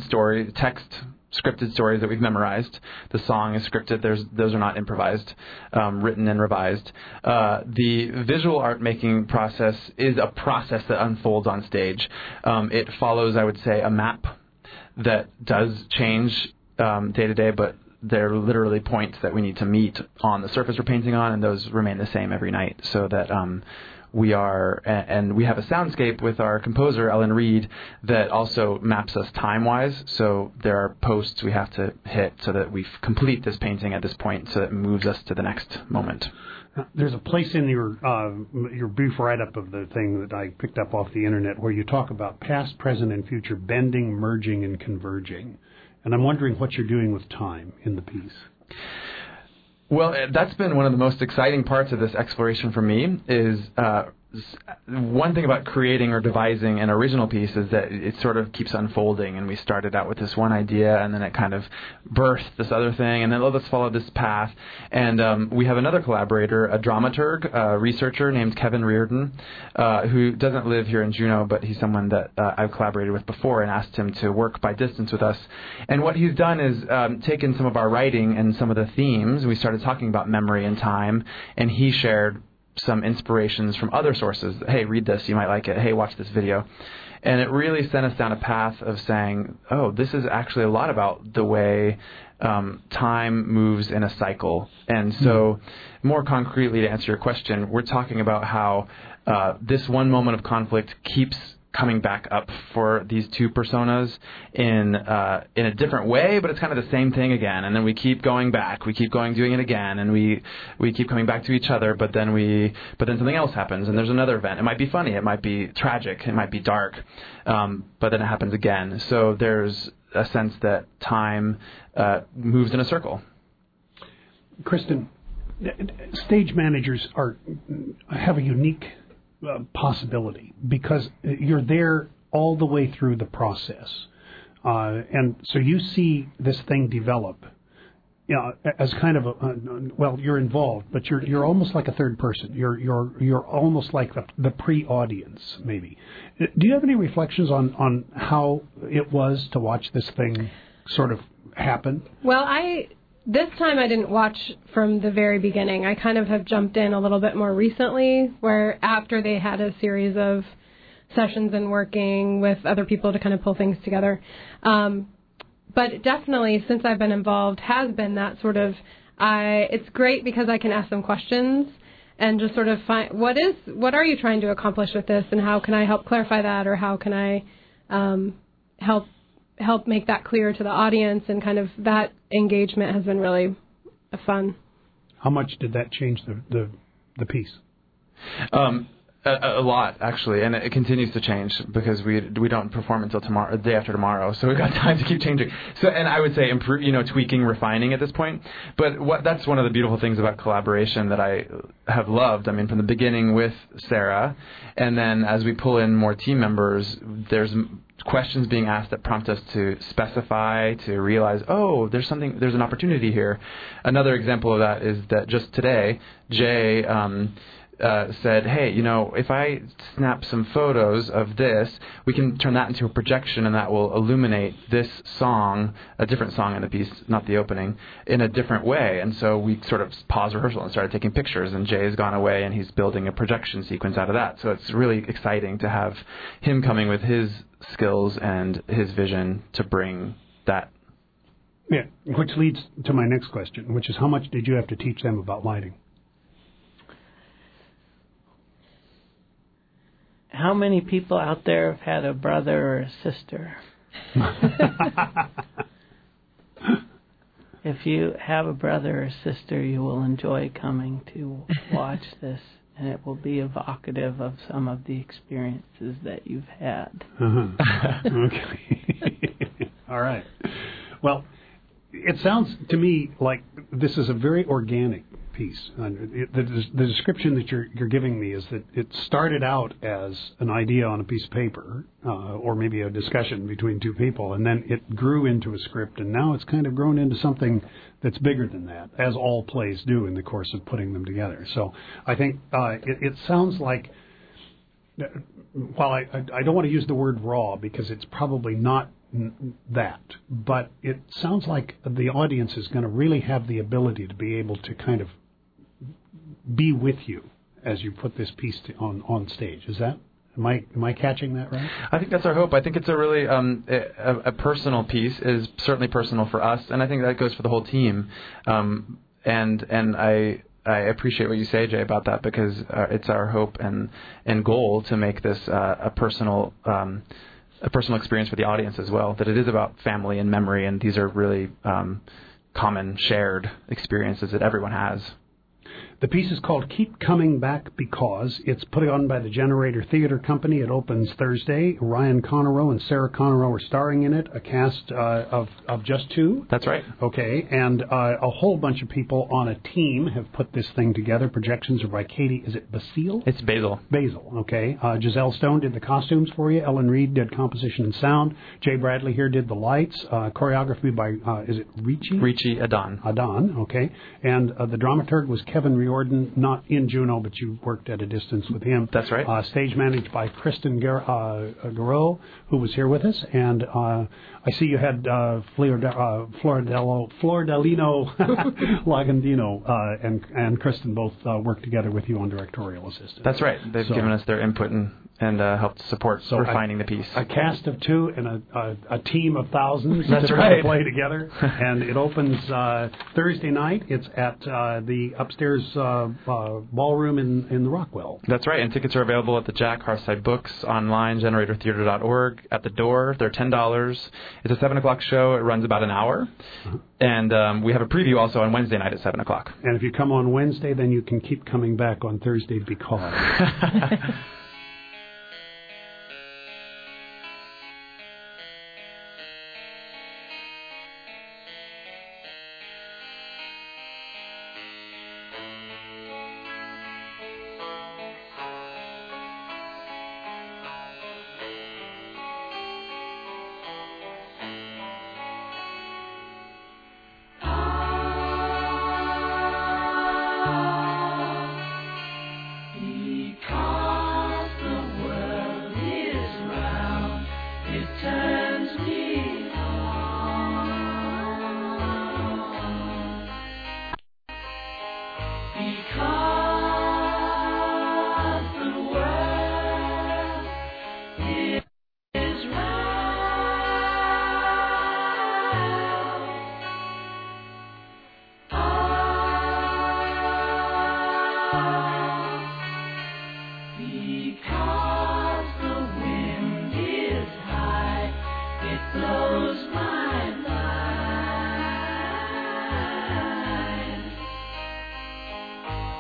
scripted stories that we've memorized. The song is scripted. Those are not improvised, written and revised. The visual art making process is a process that unfolds on stage. It follows, I would say, a map that does change day to day, but they're literally points that we need to meet on the surface we're painting on, and those remain the same every night, so that we have a soundscape with our composer, Ellen Reed, that also maps us time-wise. So there are posts we have to hit so that we complete this painting at this point, so that it moves us to the next moment. There's a place in your brief write-up of the thing that I picked up off the internet where you talk about past, present, and future bending, merging, and converging. And I'm wondering what you're doing with time in the piece. Well, that's been one of the most exciting parts of this exploration for me is one thing about creating or devising an original piece is that it sort of keeps unfolding, and we started out with this one idea, and then it kind of birthed this other thing, and then let's follow this path. And we have another collaborator, a dramaturg, a researcher named Kevin Reardon, who doesn't live here in Juneau, but he's someone that I've collaborated with before and asked him to work by distance with us. And what he's done is taken some of our writing and some of the themes. We started talking about memory and time, and he shared some inspirations from other sources. Hey, read this, you might like it. Hey, watch this video. And it really sent us down a path of saying, oh, this is actually a lot about the way time moves in a cycle. And so more concretely, to answer your question, we're talking about how this one moment of conflict keeps coming back up for these two personas in a different way, but it's kind of the same thing again. And then we keep going back, doing it again, and we keep coming back to each other. But then something else happens, and there's another event. It might be funny, it might be tragic, it might be dark, but then it happens again. So there's a sense that time moves in a circle. Kristen, stage managers have a unique possibility because you're there all the way through the process, and so you see this thing develop. As kind of you're involved, but you're almost like a third person. You're almost like the pre-audience, maybe. Do you have any reflections on how it was to watch this thing sort of happen? Well, this time I didn't watch from the very beginning. I kind of have jumped in a little bit more recently, where after they had a series of sessions and working with other people to kind of pull things together. But definitely, since I've been involved, has been that sort of, it's great because I can ask them questions and just sort of find, what are you trying to accomplish with this, and how can I help clarify that, or how can I help help make that clear to the audience, and kind of that engagement has been really fun. How much did that change the piece? A lot, actually, and it continues to change because we don't perform until tomorrow, the day after tomorrow, so we've got time to keep changing. So, and I would say tweaking, refining at this point. But that's one of the beautiful things about collaboration that I have loved. I mean, from the beginning with Sarah, and then as we pull in more team members, there's questions being asked that prompt us to specify, to realize, there's an opportunity here. Another example of that is that just today, Jay said, hey, if I snap some photos of this, we can turn that into a projection, and that will illuminate this song, a different song in the piece, not the opening, in a different way. And so we sort of paused rehearsal and started taking pictures, and Jay has gone away, and he's building a projection sequence out of that. So it's really exciting to have him coming with his skills and his vision to bring that. Yeah, which leads to my next question, which is how much did you have to teach them about lighting? How many people out there have had a brother or a sister? If you have a brother or sister, you will enjoy coming to watch this, and it will be evocative of some of the experiences that you've had. Okay. All right. Well, it sounds to me like this is a very organic piece. The description that you're giving me is that it started out as an idea on a piece of paper, or maybe a discussion between two people, and then it grew into a script, and now it's kind of grown into something that's bigger than that, as all plays do in the course of putting them together. So I think it sounds like, while I don't want to use the word raw because it's probably not that, but it sounds like the audience is going to really have the ability to be able to kind of be with you as you put this piece on stage. Is that, am I catching that right? I think that's our hope. I think it's a really a personal piece, is certainly personal for us, and I think that goes for the whole team. And I appreciate what you say, Jay, about that, because it's our hope and goal to make this a personal experience for the audience as well, that it is about family and memory, and these are really common shared experiences that everyone has. The piece is called Keep Coming Back Because. It's put on by the Generator Theater Company. It opens Thursday. Ryan Connerow and Sarah Connerow are starring in it, a cast of just two. That's right. Okay, and a whole bunch of people on a team have put this thing together. Projections are by Katie, is it Basile? It's Basil. Basil, okay. Giselle Stone did the costumes for you. Ellen Reed did composition and sound. Jay Bradley here did the lights. Choreography by, is it Ricci? Ricci Adon. Adon, okay. And the dramaturg was Kevin Riordan, not in Juno, but you worked at a distance with him. That's right. Stage managed by Kristen Garreau, who was here with us. And I see you had Flordellino Lagandino and Kristen both worked together with you on directorial assistance. That's right. They've given us their input and helped support refining the piece. A cast of two and a team of thousands That's to right. play together. And it opens Thursday night. It's at the upstairs ballroom in the Rockwell. That's right. And tickets are available at the Jack Harside Books, online, generatortheater.org. At the door, they're $10. It's a 7 o'clock show. It runs about an hour. Uh-huh. And we have a preview also on Wednesday night at 7 o'clock. And if you come on Wednesday, then you can keep coming back on Thursday because... Because the wind is high, it blows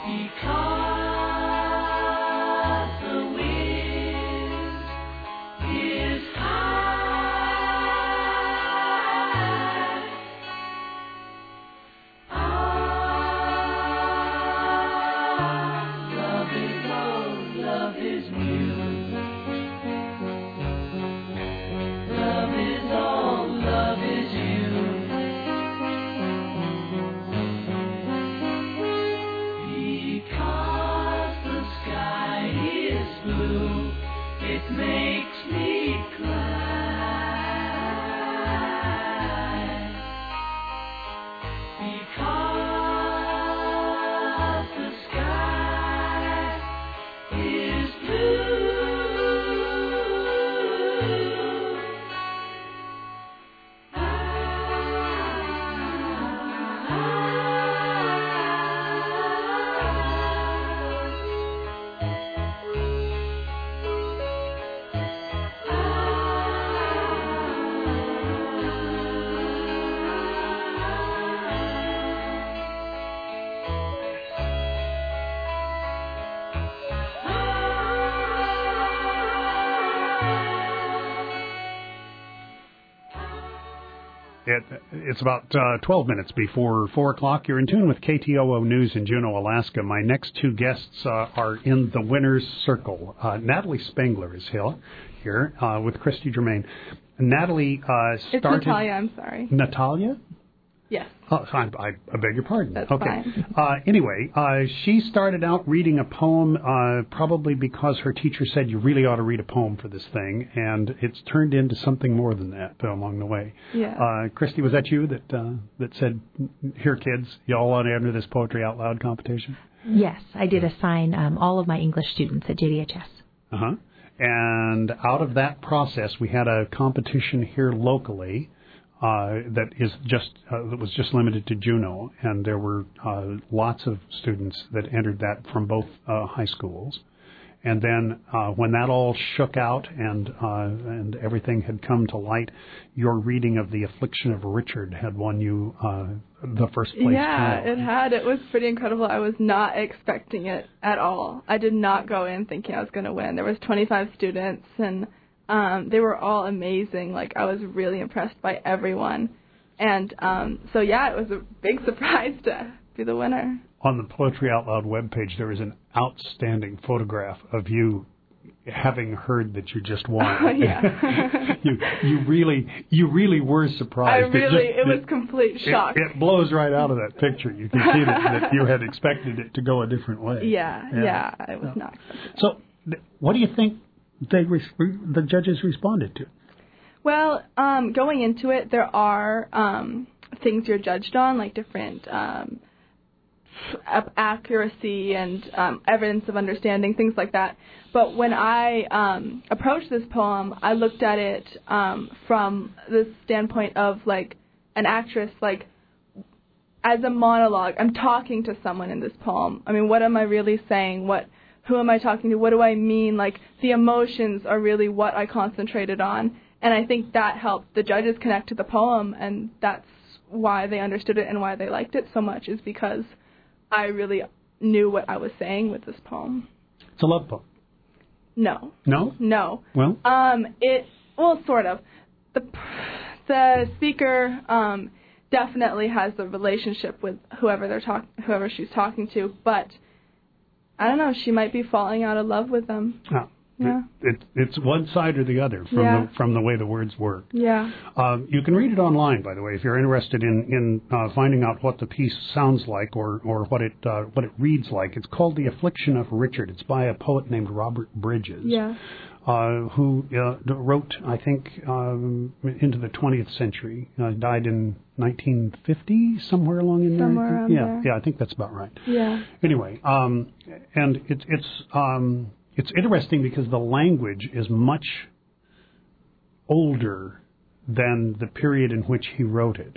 It's about 12 minutes before 4 o'clock. You're in tune with KTOO News in Juneau, Alaska. My next two guests are in the winner's circle. Natalie Spengler is here with Christy Germain. Natalie started... It's Natalia, I'm sorry. Natalia? Yes. Oh, I beg your pardon. That's okay. fine. Anyway, she started out reading a poem probably because her teacher said you really ought to read a poem for this thing, and it's turned into something more than that along the way. Yeah. Christy, was that you that said, here, kids, y'all want to enter this Poetry Out Loud competition? Yes, I did assign all of my English students at JDHS. Uh-huh. And out of that process, we had a competition here locally that was just limited to Juneau, and there were lots of students that entered that from both high schools. And then when that all shook out and everything had come to light, your reading of The Affliction of Richard had won you the first place. Yeah, title. it had. It was pretty incredible. I was not expecting it at all. I did not go in thinking I was going to win. There was 25 students, and they were all amazing. Like, I was really impressed by everyone. And so, yeah, it was a big surprise to be the winner. On the Poetry Out Loud webpage, there is an outstanding photograph of you having heard that you just won. Oh, yeah. you really were surprised. It was complete shock. It blows right out of that picture. You can see that you had expected it to go a different way. Yeah, I was not expecting So, what do you think the judges responded to? Well, going into it, there are things you're judged on, like different accuracy and evidence of understanding, things like that. But when I approached this poem, I looked at it from the standpoint of, like, an actress, like, as a monologue. I'm talking to someone in this poem. I mean, what am I really saying? Who am I talking to? What do I mean? Like, the emotions are really what I concentrated on. And I think that helped the judges connect to the poem, and that's why they understood it and why they liked it so much, is because I really knew what I was saying with this poem. It's a love poem. No. No? No. Well? Sort of. The speaker definitely has a relationship with whoever she's talking to, but I don't know, she might be falling out of love with them. Oh. Yeah. It's one side or the other from the way the words work. Yeah. You can read it online, by the way, if you're interested in finding out what the piece sounds like or what it reads like. It's called The Affliction of Richard. It's by a poet named Robert Bridges. Yeah. Who wrote, I think, into the 20th century. Died in 1950, somewhere along in there. Somewhere around there. Yeah, I think that's about right. Yeah. Anyway, and it's interesting because the language is much older than the period in which he wrote it.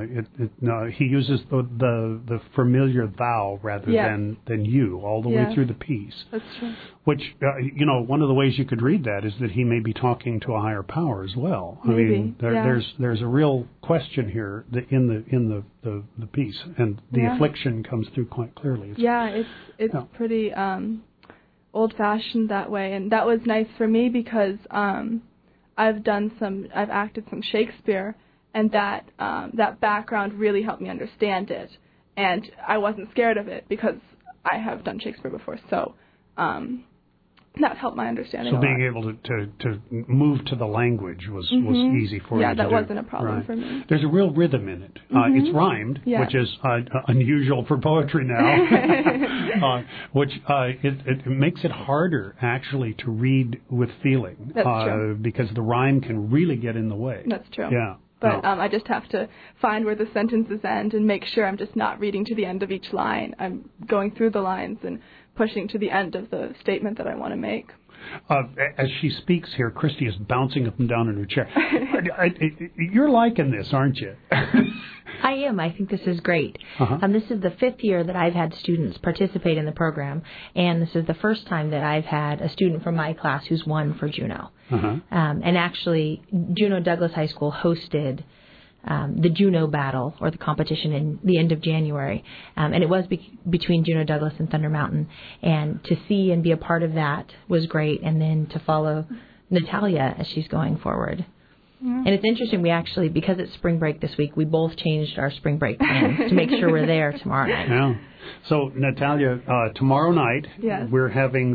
He uses the familiar thou rather than you all the way through the piece. That's true. Which one of the ways you could read that is that he may be talking to a higher power as well. Maybe. I mean, there's a real question here in the piece, and the affliction comes through quite clearly. It's pretty old-fashioned that way, and that was nice for me because I've acted some Shakespeare, and that background really helped me understand it, and I wasn't scared of it because I have done Shakespeare before, so that helped my understanding. So being able to move to the language was easy for you to do. Yeah, that wasn't a problem for me. There's a real rhythm in it. It's rhymed, which is unusual for poetry now, which it makes it harder actually to read with feeling. That's true. Because the rhyme can really get in the way. That's true. Yeah. But I just have to find where the sentences end and make sure I'm just not reading to the end of each line. I'm going through the lines and pushing to the end of the statement that I want to make. As she speaks here, Christy is bouncing up and down in her chair. You're liking this, aren't you? I am. I think this is great. This is the 5th year that I've had students participate in the program, and this is the first time that I've had a student from my class who's won for Juneau. And actually, Juneau Douglas High School hosted the Juneau Battle, or the competition, in the end of January. And it was between Juneau Douglas and Thunder Mountain. And to see and be a part of that was great. And then to follow Natalia as she's going forward. And it's interesting, we actually, because it's spring break this week, we both changed our spring break plans to make sure we're there tomorrow night. Yeah. So, Natalia, tomorrow night we're having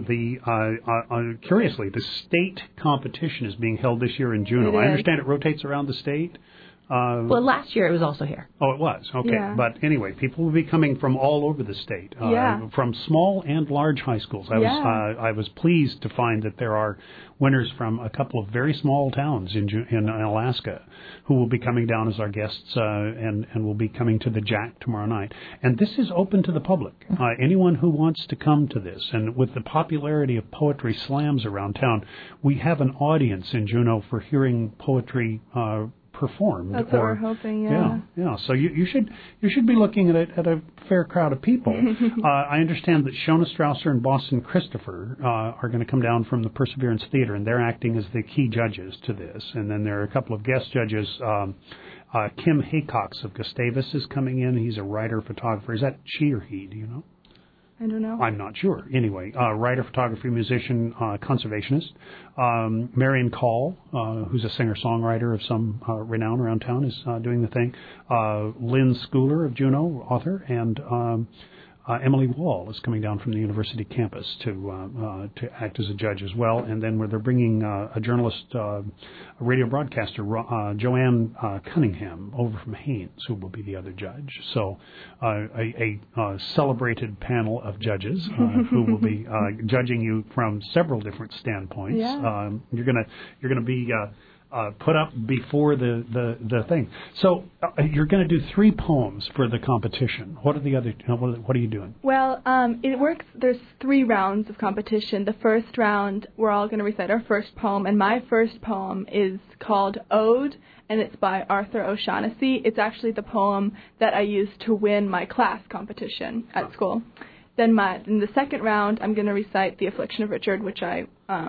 curiously, the state competition is being held this year in Juneau. I understand it rotates around the state. Well, last year it was also here. Oh, it was? Okay. Yeah. But anyway, people will be coming from all over the state, from small and large high schools. I was pleased to find that there are winners from a couple of very small towns in Alaska who will be coming down as our guests and will be coming to the Jack tomorrow night. And this is open to the public. Anyone who wants to come to this, and with the popularity of poetry slams around town, we have an audience in Juneau for hearing poetry performed. That's what we're hoping. Yeah. So you should be looking at a fair crowd of people. I understand that Shona Strausser and Boston Christopher are going to come down from the Perseverance Theater, and they're acting as the key judges to this. And then there are a couple of guest judges. Kim Haycox of Gustavus is coming in. He's a writer, photographer. Is that she or he? Do you know? I don't know. I'm not sure. Anyway, writer, photographer, musician, conservationist. Marion Call, who's a singer-songwriter of some renown around town, is doing the thing. Lynn Schooler of Juneau, author, and Emily Wall is coming down from the university campus to act as a judge as well. And then they're bringing a journalist, a radio broadcaster, Joanne Cunningham, over from Haines, who will be the other judge. So a celebrated panel of judges who will be judging you from several different standpoints. Yeah. You're gonna be put up before the thing. So you're going to do 3 poems for the competition. What are the other? What are you doing? Well, it works. There's 3 rounds of competition. The first round, we're all going to recite our first poem, and my first poem is called Ode, and it's by Arthur O'Shaughnessy. It's actually the poem that I used to win my class competition at school. Then in the second round, I'm going to recite The Affliction of Richard, which I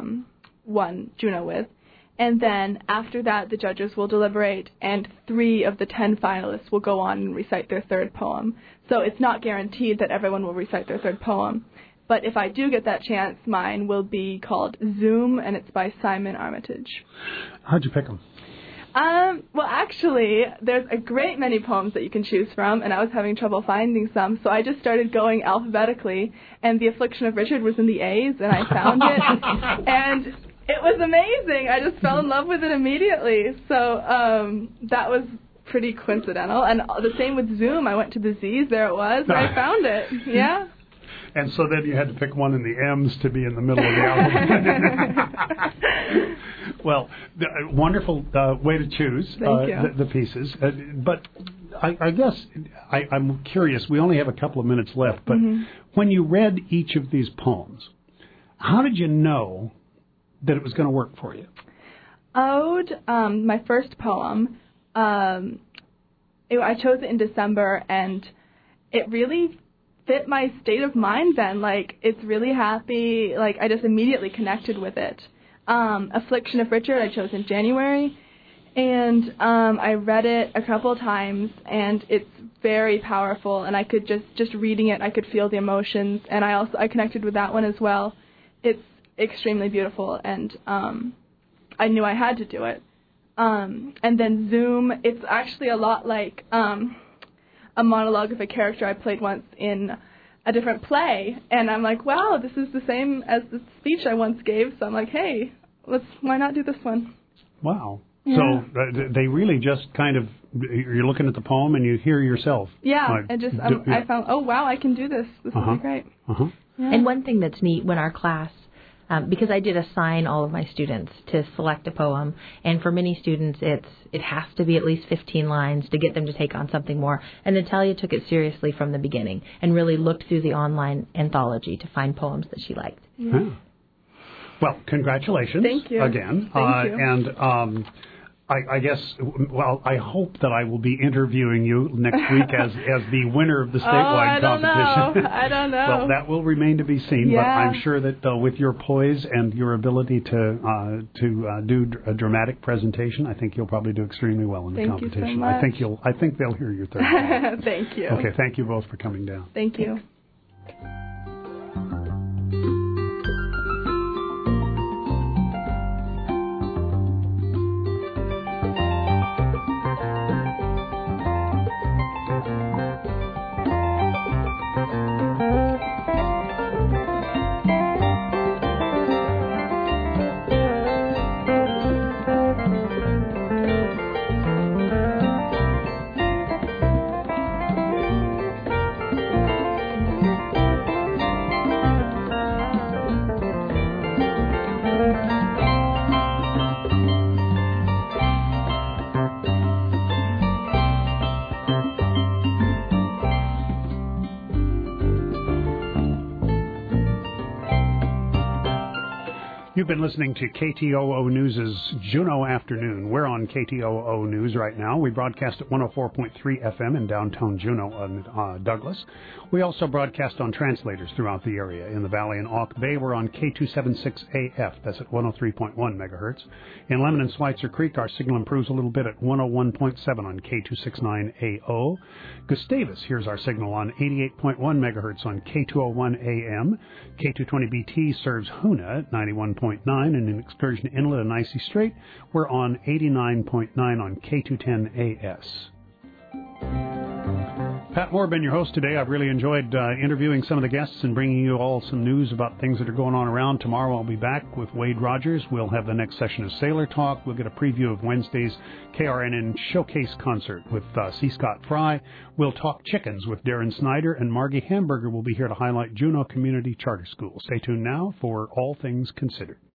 won Juneau with. And then after that, the judges will deliberate, and 3 of the 10 finalists will go on and recite their third poem. So it's not guaranteed that everyone will recite their third poem. But if I do get that chance, mine will be called Zoom, and it's by Simon Armitage. How'd you pick them? Well, actually, there's a great many poems that you can choose from, and I was having trouble finding some, so I just started going alphabetically, and The Affliction of Richard was in the A's, and I found it, and it was amazing. I just fell in love with it immediately. So that was pretty coincidental. And the same with Zoom. I went to the Z's. There it was. I found it. Yeah. And so then you had to pick one in the M's to be in the middle of the alphabet. Well, wonderful way to choose the pieces. But I guess I'm curious. We only have a couple of minutes left. But when you read each of these poems, how did you know that it was going to work for you? ode, my first poem, I chose it in December, and it really fit my state of mind then. Like, it's really happy. Like, I just immediately connected with it. Affliction of Richard I chose in January, and I read it a couple of times, and it's very powerful, and I could just reading it, I could feel the emotions, and I connected with that one as well. It's extremely beautiful, and I knew I had to do it. And then Zoom, it's actually a lot like a monologue of a character I played once in a different play, and I'm like, wow, this is the same as the speech I once gave, so I'm like, hey, why not do this one? Wow. Yeah. So they really just kind of, you're looking at the poem and you hear yourself. Yeah, and just I found, oh, wow, I can do this. This will be great. Yeah. And one thing that's neat when our class, because I did assign all of my students to select a poem, and for many students it has to be at least 15 lines to get them to take on something more. And Natalia took it seriously from the beginning and really looked through the online anthology to find poems that she liked. Yeah. Well, congratulations. Thank you. Again. Thank you. And I guess, well, I hope that I will be interviewing you next week as the winner of the statewide competition. I don't know. Well, that will remain to be seen, but I'm sure that with your poise and your ability to do a dramatic presentation, I think you'll probably do extremely well in the competition. Thank you so much. I think they'll hear your third. Thank you. Okay, thank you both for coming down. Thank you. You've been listening to KTOO News' Juneau Afternoon. We're on KTOO News right now. We broadcast at 104.3 FM in downtown Juneau and Douglas. We also broadcast on translators throughout the area. In the Valley and Auk Bay, we're on K276AF. That's at 103.1 megahertz. In Lemon and Schweitzer Creek, our signal improves a little bit at 101.7 on K269AO. Gustavus hears our signal on 88.1 megahertz on K201 AM. K220BT serves Hoona at 91.9, and in Excursion Inlet and Icy Strait, we're on 89.9 on K210AS. Pat Moore, been your host today. I've really enjoyed interviewing some of the guests and bringing you all some news about things that are going on around. Tomorrow I'll be back with Wade Rogers. We'll have the next session of Sailor Talk. We'll get a preview of Wednesday's KRNN Showcase Concert with C. Scott Fry. We'll talk chickens with Darren Snyder, and Margie Hamburger will be here to highlight Juneau Community Charter School. Stay tuned now for All Things Considered.